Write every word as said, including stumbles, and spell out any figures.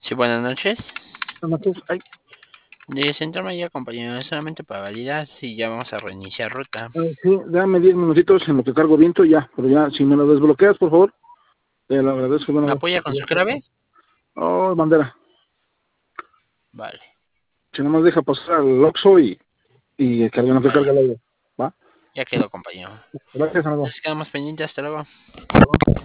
Sí, buenas noches. Buenas noches. Ay, De Centro ya compañero, solamente para validar si ya vamos a reiniciar ruta. ay, sí, dame diez minutitos en lo que cargo viento y ya, pero ya, si me lo desbloqueas, por favor, te lo agradezco. ¿Me Bueno, apoya con su clave? oh, bandera, Vale, si nada más deja pasar al Oxxo y, y carga lo que vale. carga el aire, ¿va? Ya quedó, compañero. Gracias, amigo. Entonces quedamos pendientes, hasta luego.